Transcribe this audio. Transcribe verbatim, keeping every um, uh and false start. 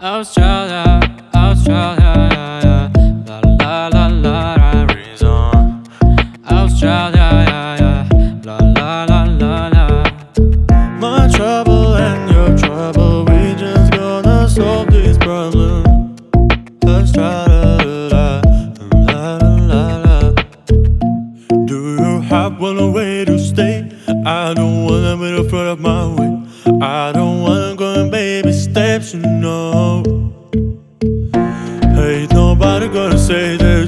Australia, Australia, yeah, yeah. La la la la la, reason. Australia, yeah, yeah. La la la la la. My trouble and your trouble, we just gonna solve this problem. Australia, la la la la. Do you have one way to stay? I don't wanna be in front of my way. I don't wanna go in baby steps, you know. Ain't nobody gonna say that